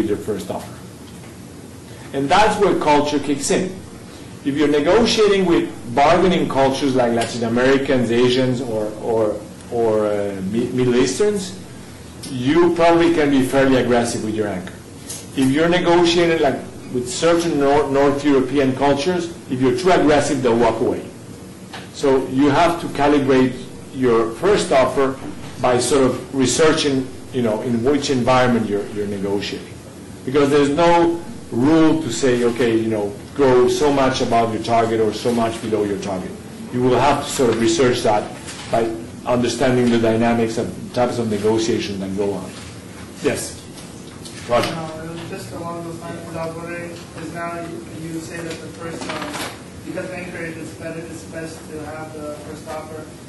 with your first offer. And that's where culture kicks in. If you're negotiating with bargaining cultures like Latin Americans, Asians, or Middle Easterns, you probably can be fairly aggressive with your anchor. If you're negotiating like with certain North European cultures, if you're too aggressive, they'll walk away. So you have to calibrate your first offer by sort of researching, in which environment you're negotiating. Because there's no rule to say, okay, go so much above your target or so much below your target. You will have to sort of research that by understanding the dynamics and types of negotiations that go on. Yes? Roger. Just along those lines, I was wondering, is now you say that the first, because anchorage is better, it's best to have the first offer